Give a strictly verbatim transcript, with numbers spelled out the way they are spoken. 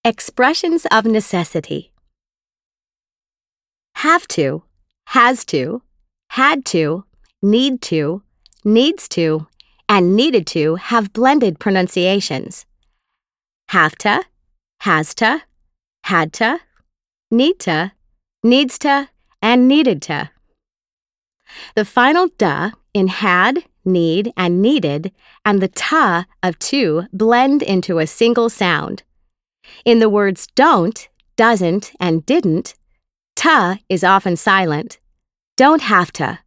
Expressions of necessity. Have to, has to, had to, need to, needs to, and needed to have blended pronunciations. Have to, has to, had to, need to, needs to, and needed to. The final duh in had, need, and needed and the ta of to blend into a single sound. In the words don't, doesn't, and didn't, ta is often silent. Don't have to.